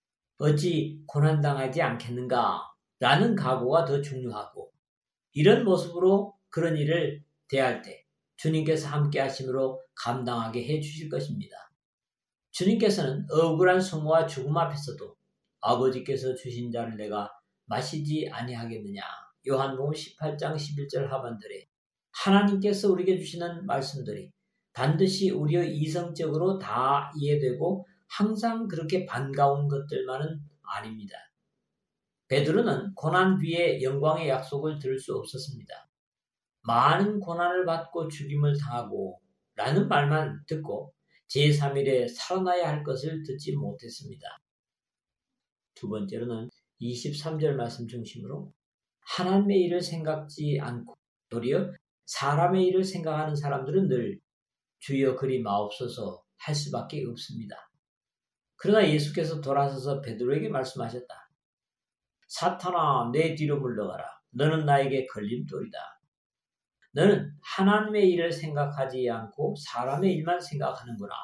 어찌 고난당하지 않겠는가 라는 각오가 더 중요하고 이런 모습으로 그런 일을 대할 때 주님께서 함께 하심으로 감당하게 해 주실 것입니다. 주님께서는 억울한 수모와 죽음 앞에서도 아버지께서 주신 잔을 내가 마시지 아니하겠느냐. 요한복음 십팔 장 십일 절 하반절에 하나님께서 우리에게 주시는 말씀들이 반드시 우리의 이성적으로 다 이해되고 항상 그렇게 반가운 것들만은 아닙니다. 베드로는 고난 뒤에 영광의 약속을 들을 수 없었습니다. 많은 고난을 받고 죽임을 당하고 라는 말만 듣고 제삼 일에 살아나야 할 것을 듣지 못했습니다. 두 번째로는 이십삼 절 말씀 중심으로 하나님의 일을 생각지 않고 도리어 사람의 일을 생각하는 사람들은 늘 주여 그리 마옵소서 할 수밖에 없습니다. 그러나 예수께서 돌아서서 베드로에게 말씀하셨다. 사탄아 내 뒤로 물러가라. 너는 나에게 걸림돌이다. 너는 하나님의 일을 생각하지 않고 사람의 일만 생각하는구나.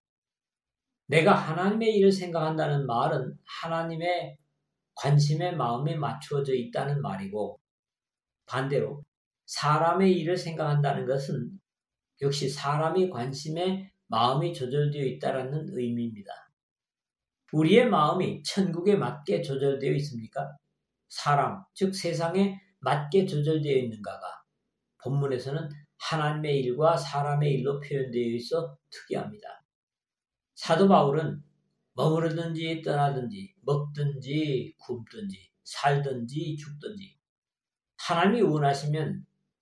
내가 하나님의 일을 생각한다는 말은 하나님의 관심의 마음이 맞추어져 있다는 말이고, 반대로 사람의 일을 생각한다는 것은 역시 사람이 관심에 마음이 조절되어 있다는 의미입니다. 우리의 마음이 천국에 맞게 조절되어 있습니까? 사람, 즉 세상에 맞게 조절되어 있는가가 본문에서는 하나님의 일과 사람의 일로 표현되어 있어 특이합니다. 사도 바울은 머무르든지 떠나든지 먹든지 굶든지 살든지 죽든지 하나님이 원하시면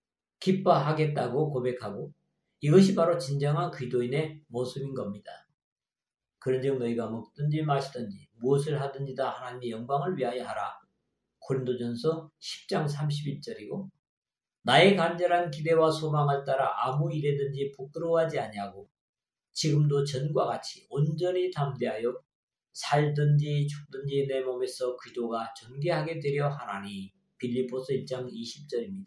기뻐하겠다고 고백하고, 이것이 바로 진정한 기도인의 모습인 겁니다. 그런즉 너희가 먹든지 마시든지 무엇을 하든지 다 하나님의 영광을 위하여 하라. 고린도전서 십 장 삼십일 절이고, 나의 간절한 기대와 소망을 따라 아무 일에든지 부끄러워하지 아니하고 지금도 전과 같이 온전히 담대하여 살든지 죽든지 내 몸에서 기도가 존귀하게 되려 하나니. 빌립보서 일 장 이십 절입니다.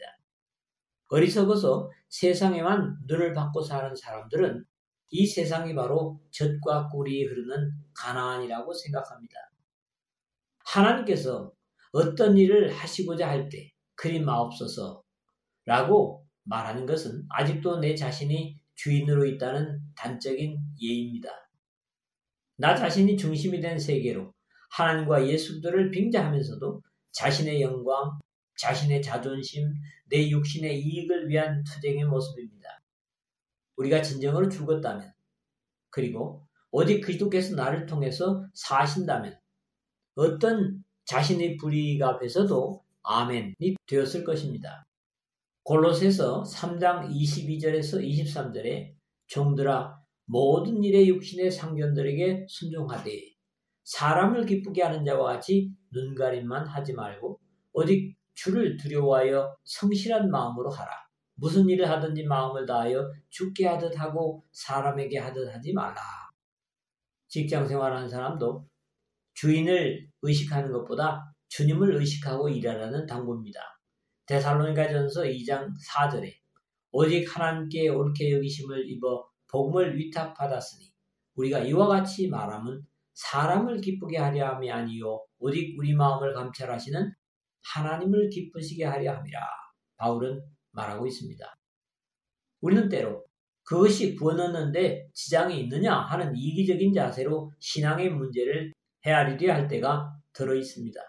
어리석어서 세상에만 눈을 받고 사는 사람들은 이 세상이 바로 젖과 꿀이 흐르는 가나안이라고 생각합니다. 하나님께서 어떤 일을 하시고자 할 때 그리 마옵소서 라고 말하는 것은 아직도 내 자신이 주인으로 있다는 단적인 예입니다. 나 자신이 중심이 된 세계로 하나님과 예수들을 빙자하면서도 자신의 영광, 자신의 자존심, 내 육신의 이익을 위한 투쟁의 모습입니다. 우리가 진정으로 죽었다면, 그리고 오직 그리스도께서 나를 통해서 사신다면 어떤 자신의 불이익 앞에서도 아멘이 되었을 것입니다. 골로새서 삼 장 이십이 절에서 이십삼 절에 종들아 모든 일에 육신의 상견들에게 순종하되 사람을 기쁘게 하는 자와 같이 눈가림만 하지 말고 오직 주를 두려워하여 성실한 마음으로 하라. 무슨 일을 하든지 마음을 다하여 주께 하듯 하고 사람에게 하듯 하지 말라. 직장 생활하는 사람도 주인을 의식하는 것보다 주님을 의식하고 일하라는 당부입니다. 데살로니가전서 이 장 사 절에 오직 하나님께 옳게 여기심을 입어 복음을 위탁받았으니 우리가 이와 같이 말함은 사람을 기쁘게 하려 함이 아니요 오직 우리 마음을 감찰하시는 하나님을 기쁘시게 하려 함이라. 바울은 말하고 있습니다. 우리는 때로 그것이 구원 얻는데 지장이 있느냐 하는 이기적인 자세로 신앙의 문제를 헤아리려 할 때가 들어 있습니다.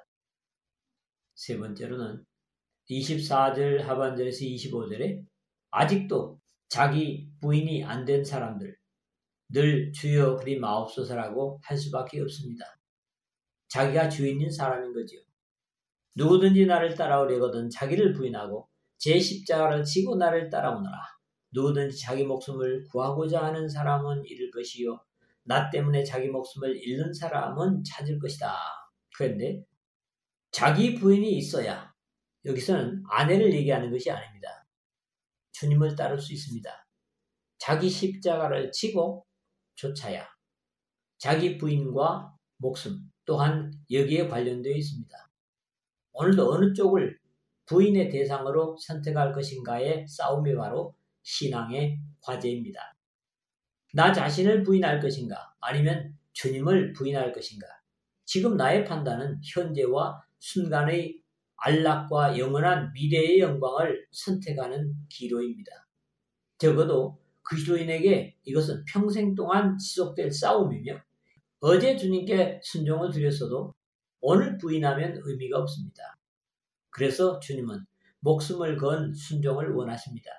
세 번째로는 이십사 절 하반절에서 이십오 절에 아직도 자기 부인이 안 된 사람들, 늘 주여 그리 마옵소서라고 할 수밖에 없습니다. 자기가 주인인 사람인 거지요. 누구든지 나를 따라오려거든 자기를 부인하고 제 십자가를 지고 나를 따라오너라. 누구든지 자기 목숨을 구하고자 하는 사람은 잃을 것이요 나 때문에 자기 목숨을 잃는 사람은 찾을 것이다. 그런데 자기 부인이 있어야, 여기서는 아내를 얘기하는 것이 아닙니다. 주님을 따를 수 있습니다. 자기 십자가를 지고 쫓아야 자기 부인과 목숨 또한 여기에 관련되어 있습니다. 오늘도 어느 쪽을 부인의 대상으로 선택할 것인가의 싸움이 바로 신앙의 과제입니다. 나 자신을 부인할 것인가 아니면 주님을 부인할 것인가. 지금 나의 판단은 현재와 순간의 안락과 영원한 미래의 영광을 선택하는 기로입니다. 적어도 그리스도인에게 이것은 평생 동안 지속될 싸움이며 어제 주님께 순종을 드렸어도 오늘 부인하면 의미가 없습니다. 그래서 주님은 목숨을 건 순종을 원하십니다.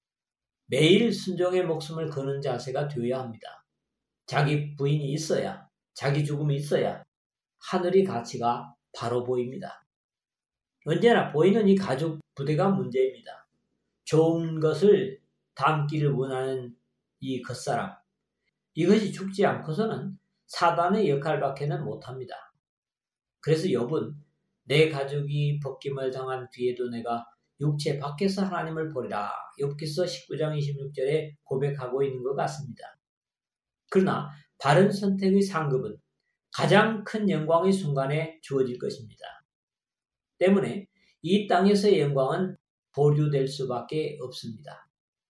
매일 순종의 목숨을 거는 자세가 되어야 합니다. 자기 부인이 있어야, 자기 죽음이 있어야 하늘의 가치가 바로 보입니다. 언제나 보이는 이 가죽 부대가 문제입니다. 좋은 것을 담기를 원하는 이 겉사람, 이것이 죽지 않고서는 사단의 역할밖에는 못합니다. 그래서 욥은 내 가죽이 벗김을 당한 뒤에도 내가 육체 밖에서 하나님을 보리라. 욥기서 십구 장 이십육 절에 고백하고 있는 것 같습니다. 그러나 바른 선택의 상급은 가장 큰 영광의 순간에 주어질 것입니다. 때문에 이 땅에서의 영광은 보류될 수밖에 없습니다.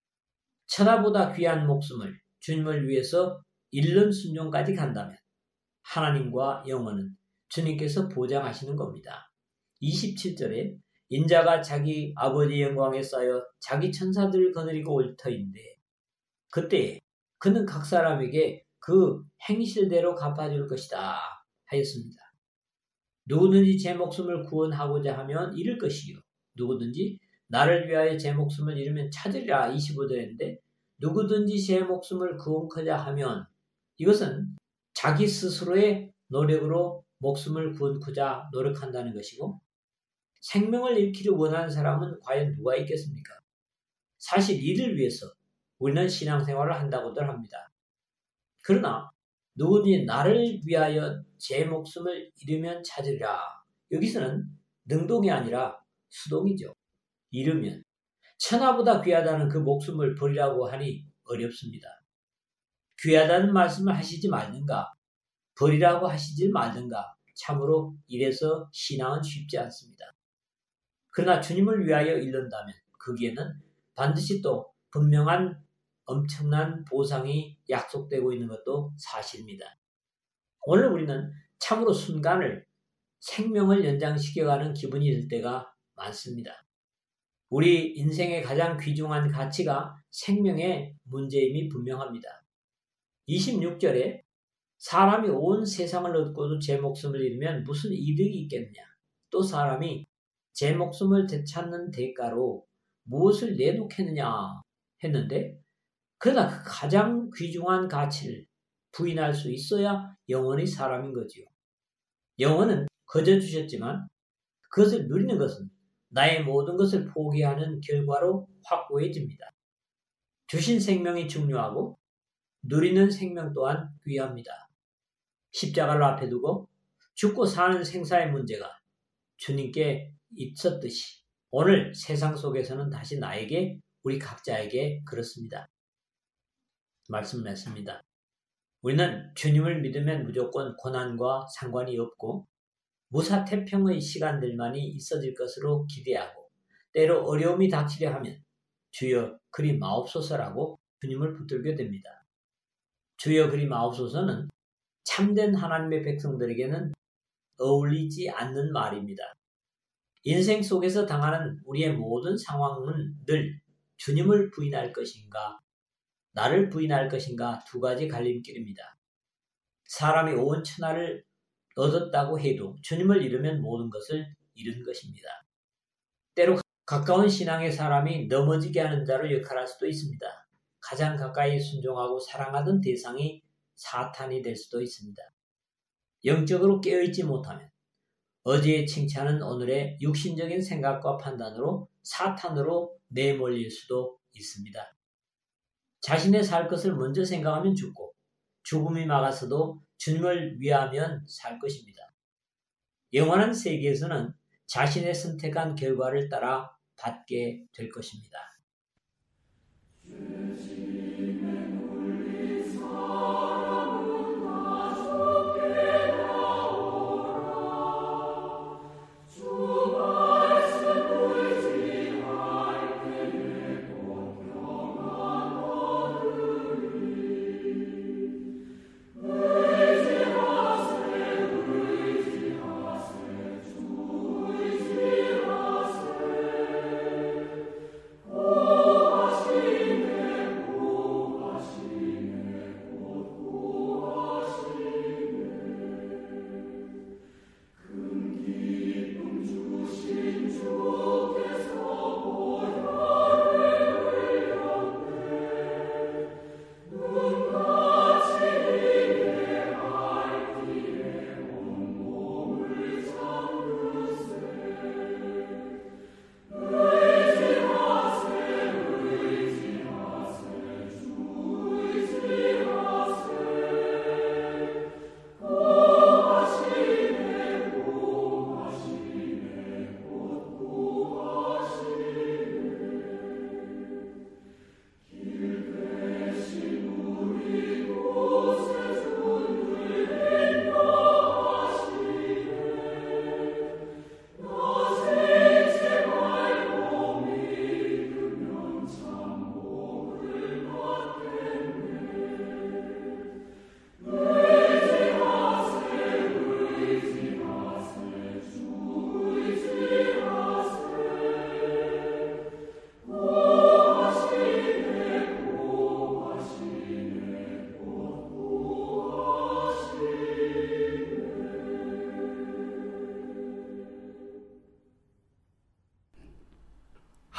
천하보다 귀한 목숨을 주님을 위해서 잃는 순종까지 간다면 하나님과 영혼은 주님께서 보장하시는 겁니다. 이십칠 절에 인자가 자기 아버지 영광에 쌓여 자기 천사들을 거느리고 올 터인데 그때 그는 각 사람에게 그 행실대로 갚아줄 것이다 하였습니다. 누구든지 제 목숨을 구원하고자 하면 잃을 것이요 누구든지 나를 위하여 제 목숨을 잃으면 찾으리라. 이십오 절인데 누구든지 제 목숨을 구원하고자 하면 이것은 자기 스스로의 노력으로 목숨을 구원하고자 노력한다는 것이고 생명을 잃기를 원하는 사람은 과연 누가 있겠습니까? 사실 이를 위해서 우리는 신앙생활을 한다고들 합니다. 그러나 누구든지 나를 위하여 제 목숨을 잃으면 찾으리라. 여기서는 능동이 아니라 수동이죠. 잃으면 천하보다 귀하다는 그 목숨을 버리라고 하니 어렵습니다. 귀하다는 말씀을 하시지 말든가 버리라고 하시지 말든가 참으로 이래서 신앙은 쉽지 않습니다. 그러나 주님을 위하여 잃는다면 거기에는 반드시 또 분명한 엄청난 보상이 약속되고 있는 것도 사실입니다. 오늘 우리는 참으로 순간을 생명을 연장시켜가는 기분이 들 때가 많습니다. 우리 인생의 가장 귀중한 가치가 생명의 문제임이 분명합니다. 이십육 절에 사람이 온 세상을 얻고도 제 목숨을 잃으면 무슨 이득이 있겠느냐. 또 사람이 제 목숨을 되찾는 대가로 무엇을 내놓겠느냐 했는데 그러나 그 가장 귀중한 가치를 부인할 수 있어야 영원히 사람인 거지요. 영혼은 거저 주셨지만 그것을 누리는 것은 나의 모든 것을 포기하는 결과로 확고해집니다. 주신 생명이 중요하고 누리는 생명 또한 귀합니다. 십자가를 앞에 두고 죽고 사는 생사의 문제가 주님께 있었듯이 오늘 세상 속에서는 다시 나에게 우리 각자에게 그렇습니다. 말씀했습니다. 우리는 주님을 믿으면 무조건 고난과 상관이 없고 무사태평의 시간들만이 있어질 것으로 기대하고 때로 어려움이 닥치려 하면 주여 그리 마옵소서라고 주님을 붙들게 됩니다. 주여 그리 마옵소서는 참된 하나님의 백성들에게는 어울리지 않는 말입니다. 인생 속에서 당하는 우리의 모든 상황은 늘 주님을 부인할 것인가 나를 부인할 것인가 두 가지 갈림길입니다. 사람이 온 천하를 얻었다고 해도 주님을 잃으면 모든 것을 잃은 것입니다. 때로 가까운 신앙의 사람이 넘어지게 하는 자로 역할할 수도 있습니다. 가장 가까이 순종하고 사랑하던 대상이 사탄이 될 수도 있습니다. 영적으로 깨어있지 못하면 어제의 칭찬은 오늘의 육신적인 생각과 판단으로 사탄으로 내몰릴 수도 있습니다. 자신의 살 것을 먼저 생각하면 죽고 죽음이 막아서도 주님을 위하면 살 것입니다. 영원한 세계에서는 자신의 선택한 결과를 따라 받게 될 것입니다.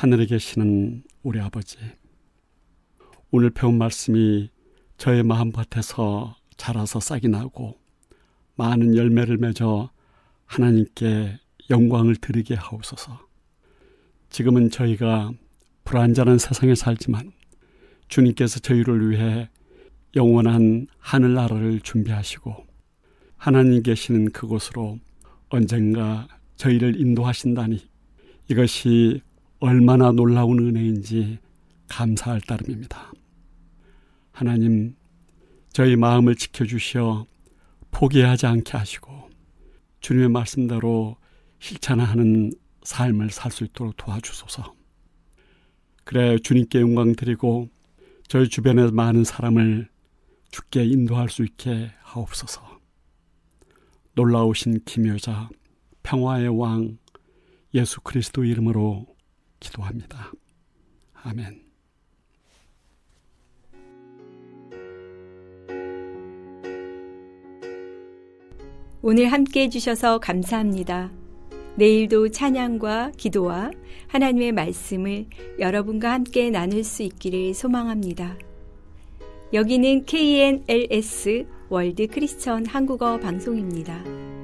하늘에 계시는 우리 아버지, 오늘 배운 말씀이 저의 마음밭에서 자라서 싹이 나고 많은 열매를 맺어 하나님께 영광을 드리게 하옵소서. 지금은 저희가 불안전한 세상에 살지만 주님께서 저희를 위해 영원한 하늘나라를 준비하시고 하나님 계시는 그곳으로 언젠가 저희를 인도하신다니 이것이 얼마나 놀라운 은혜인지 감사할 따름입니다. 하나님, 저희 마음을 지켜주시어 포기하지 않게 하시고 주님의 말씀대로 실천하는 삶을 살 수 있도록 도와주소서. 그래 주님께 영광 드리고 저희 주변의 많은 사람을 주께 인도할 수 있게 하옵소서. 놀라우신 기묘자 평화의 왕 예수 그리스도 이름으로 기도합니다. 아멘. 오늘 함께 해주셔서 감사합니다. 내일도 찬양과 기도와 하나님의 말씀을 여러분과 함께 나눌 수 있기를 소망합니다. 여기는 케이엔엘에스 월드 크리스천 한국어 방송입니다.